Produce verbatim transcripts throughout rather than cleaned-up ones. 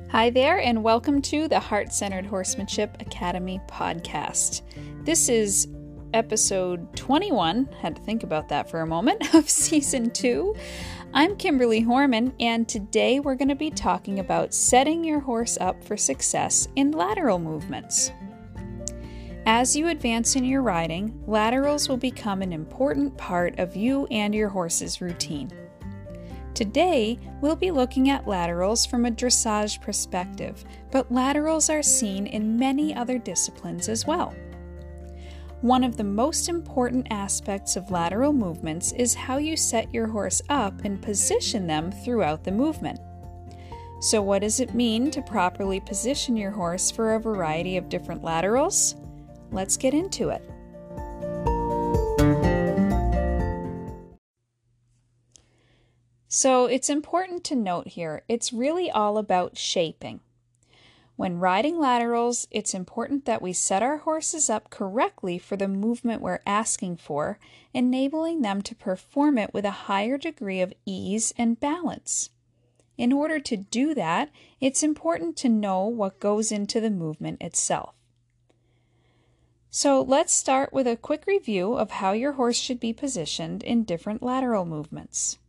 Hi there, and welcome to the Heart-Centered Horsemanship Academy podcast. This is episode twenty-one, had to think about that for a moment, of season two. I'm Kimberly Horman, and today we're going to be talking about setting your horse up for success in lateral movements. As you advance in your riding, laterals will become an important part of you and your horse's routine. Today, we'll be looking at laterals from a dressage perspective, but laterals are seen in many other disciplines as well. One of the most important aspects of lateral movements is how you set your horse up and position them throughout the movement. So what does it mean to properly position your horse for a variety of different laterals? Let's get into it. So it's important to note here, it's really all about shaping. When riding laterals, it's important that we set our horses up correctly for the movement we're asking for, enabling them to perform it with a higher degree of ease and balance. In order to do that, it's important to know what goes into the movement itself. So let's start with a quick review of how your horse should be positioned in different lateral movements.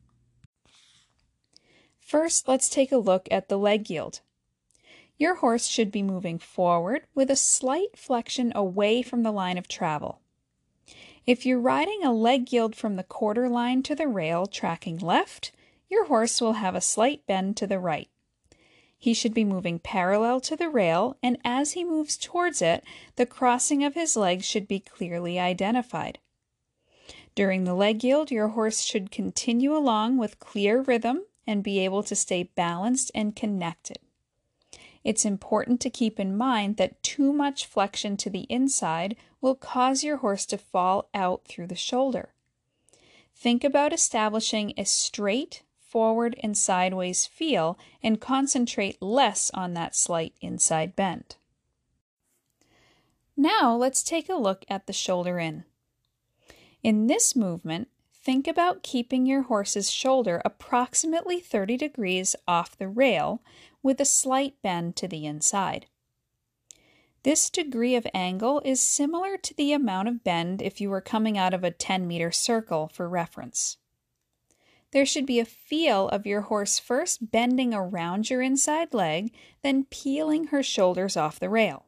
First, let's take a look at the leg yield. Your horse should be moving forward with a slight flexion away from the line of travel. If you're riding a leg yield from the quarter line to the rail tracking left, your horse will have a slight bend to the right. He should be moving parallel to the rail, and as he moves towards it, the crossing of his legs should be clearly identified. During the leg yield, your horse should continue along with clear rhythm and be able to stay balanced and connected. It's important to keep in mind that too much flexion to the inside will cause your horse to fall out through the shoulder. Think about establishing a straight, forward, and sideways feel and concentrate less on that slight inside bend. Now let's take a look at the shoulder in. In this movement, think about keeping your horse's shoulder approximately thirty degrees off the rail with a slight bend to the inside. This degree of angle is similar to the amount of bend if you were coming out of a ten meter circle for reference. There should be a feel of your horse first bending around your inside leg, then peeling her shoulders off the rail.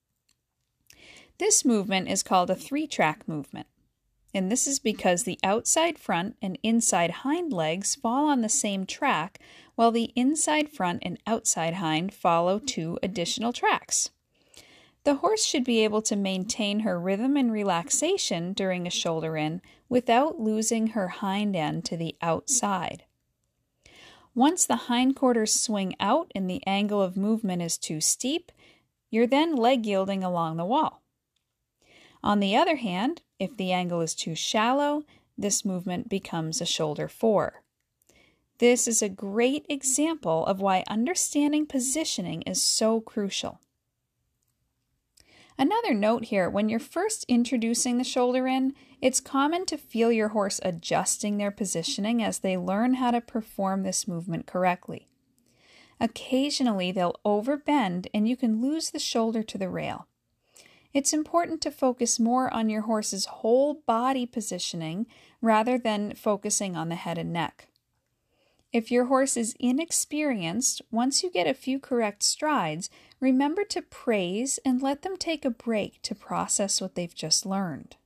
This movement is called a three-track movement. And this is because the outside front and inside hind legs fall on the same track, while the inside front and outside hind follow two additional tracks. The horse should be able to maintain her rhythm and relaxation during a shoulder in without losing her hind end to the outside. Once the hindquarters swing out and the angle of movement is too steep, you're then leg yielding along the wall. On the other hand, if the angle is too shallow, this movement becomes a shoulder four. This is a great example of why understanding positioning is so crucial. Another note here, when you're first introducing the shoulder in, it's common to feel your horse adjusting their positioning as they learn how to perform this movement correctly. Occasionally, they'll overbend and you can lose the shoulder to the rail. It's important to focus more on your horse's whole body positioning rather than focusing on the head and neck. If your horse is inexperienced, once you get a few correct strides, remember to praise and let them take a break to process what they've just learned.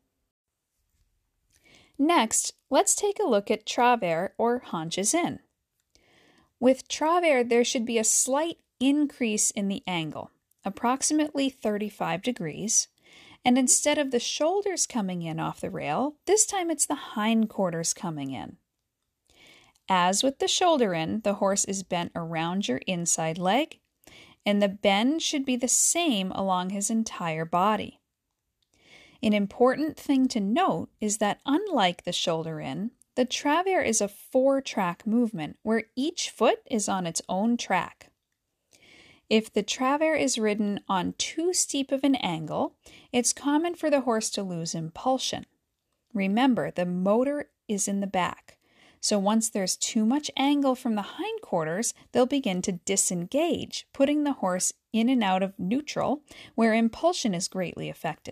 Next, let's take a look at travers or haunches in. With travers, there should be a slight increase in the angle, approximately thirty-five degrees, and instead of the shoulders coming in off the rail, this time it's the hindquarters coming in. As with the shoulder in, the horse is bent around your inside leg, and the bend should be the same along his entire body. An important thing to note is that unlike the shoulder in, the travers is a four-track movement where each foot is on its own track. If the travers is ridden on too steep of an angle, it's common for the horse to lose impulsion. Remember, the motor is in the back, So once there's too much angle from the hindquarters, they'll begin to disengage, putting the horse in and out of neutral, where impulsion is greatly affected.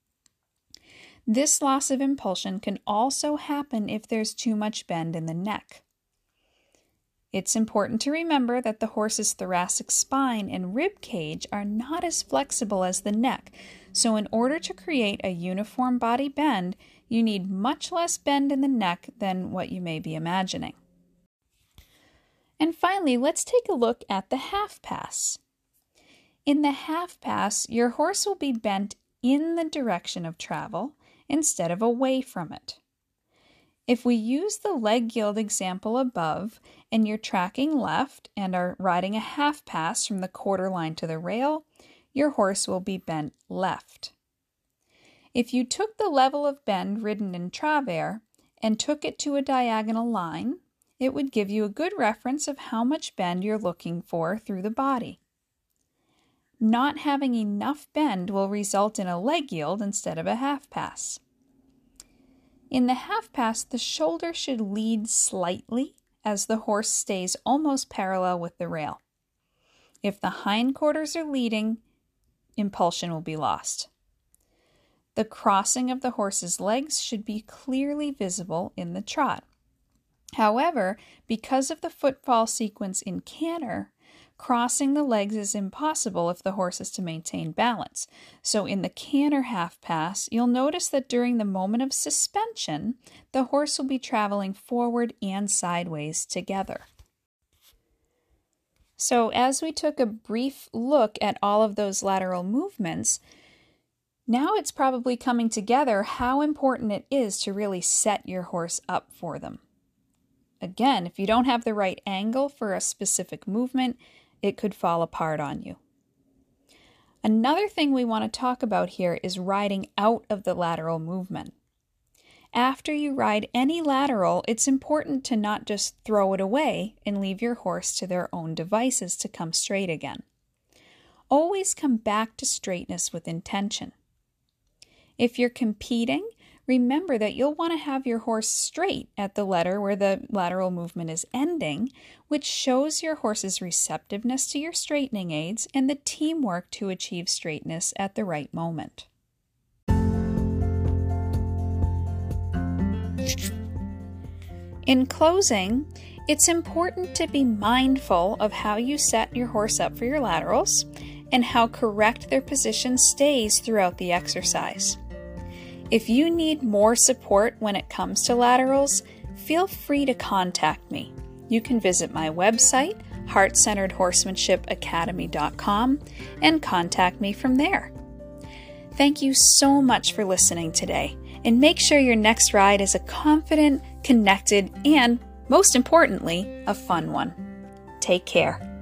This loss of impulsion can also happen if there's too much bend in the neck. It's important to remember that the horse's thoracic spine and rib cage are not as flexible as the neck, so in order to create a uniform body bend, you need much less bend in the neck than what you may be imagining. And finally, let's take a look at the half pass. In the half pass, your horse will be bent in the direction of travel instead of away from it. If we use the leg yield example above, and you're tracking left and are riding a half pass from the quarter line to the rail, your horse will be bent left. If you took the level of bend ridden in travers and took it to a diagonal line, it would give you a good reference of how much bend you're looking for through the body. Not having enough bend will result in a leg yield instead of a half pass. In the half pass, the shoulder should lead slightly as the horse stays almost parallel with the rail. If the hindquarters are leading, impulsion will be lost. The crossing of the horse's legs should be clearly visible in the trot. However, because of the footfall sequence in canter, crossing the legs is impossible if the horse is to maintain balance. So in the canter half pass, you'll notice that during the moment of suspension, the horse will be traveling forward and sideways together. So as we took a brief look at all of those lateral movements, now it's probably coming together how important it is to really set your horse up for them. Again, if you don't have the right angle for a specific movement, it could fall apart on you. Another thing we want to talk about here is riding out of the lateral movement. After you ride any lateral, it's important to not just throw it away and leave your horse to their own devices to come straight again. Always come back to straightness with intention. If you're competing, remember that you'll want to have your horse straight at the letter where the lateral movement is ending, which shows your horse's receptiveness to your straightening aids and the teamwork to achieve straightness at the right moment. In closing, it's important to be mindful of how you set your horse up for your laterals and how correct their position stays throughout the exercise. If you need more support when it comes to laterals, feel free to contact me. You can visit my website, heart centered horsemanship academy dot com, and contact me from there. Thank you so much for listening today, and make sure your next ride is a confident, connected, and, most importantly, a fun one. Take care.